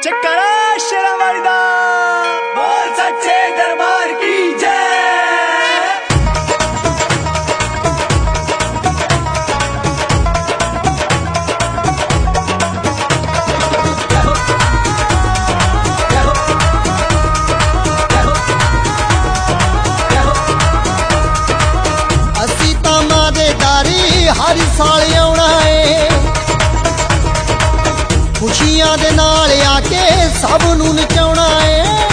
चक्कर शेरावाली दा बोल सच्चे दरबार की जय। हर साल आउणा है खुशियां दे नाल आके सब नूं नचाउणा है।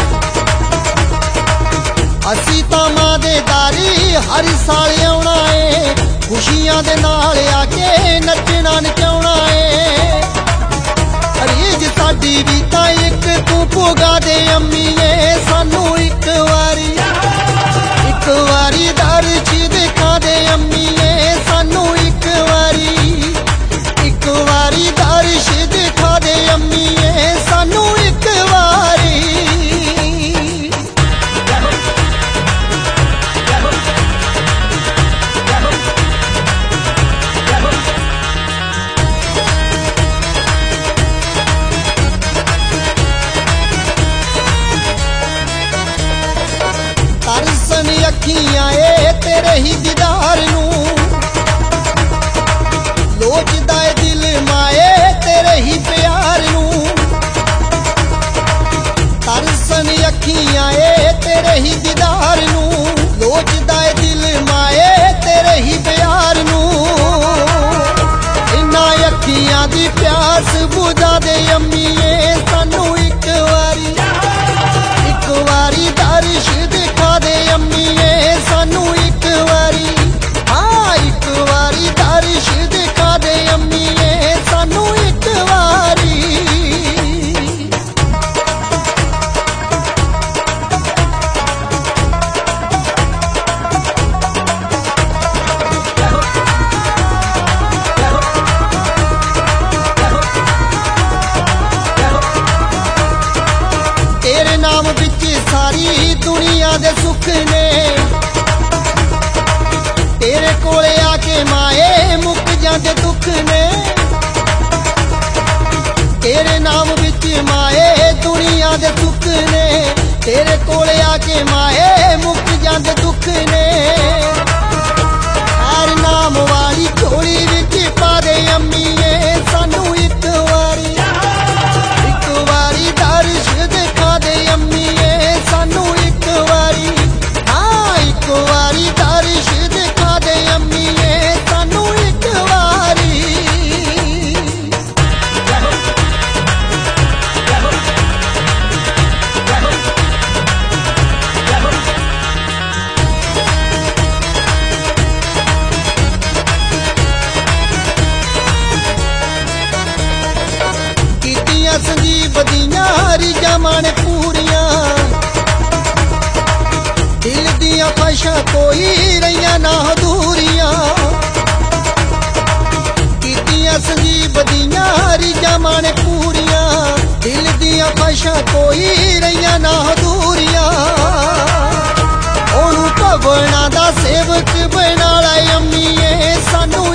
असी तां मां दे दारी हर साल आउणा है खुशियां दे नाल आके नचना नचाउणा है। रीज साडी भी तां इक तू पुगा दे अम्मीए सानू एक वारी दर्श दिखा दे अम्मीए सानू एक वारी दर्श दिखा दे अम्मीए सानू एक वारी। तरसन अखियां ए तेरे ही दीदार नूं लोचदा है दिल माए तेरे ही प्यार नूं। तरसन अखियां ए तेरे ही दीदार नूं लोचदा है दिल माए तेरे ही प्यार नूं। इन्हां अखियां दी प्यास बुझा दे अम्मीए सानू एक वारी दर्श दिखा दे अम्मीए सानू एक वारी। हाँ एक वारी दर्श दिखा दे अम्मीए सानू एक वारी। तेरे नाम विच सारी दुनिया दे सुख ने तेरे कोले आके माए मुक जांदे दुख ने। तेरे नाम विच माए दुनिया दे सुख ने तेरे कोले आके माए मुक जांदे दुख ने। हर नाम वाली झोली विच पा दे अम्मीए सानू एक वारी दर्श दिखा दे अम्मीए सानू एक वारी। हाँ एक वारी दर्श दिखा दे अम्मीए सानू एक वारी। कीतियां संजीव दियां रिजां माने पूरियां दिल दियां ख्वाहिशां कोई रहियां ना अधूरियां। कीतियां संजीव दियां रिजां माने पूरियां दिल दियां ख्वाहिशां कोई रहियां ना अधूरियां। ओनू भवना दा सेवक बना लै अम्मीए सानू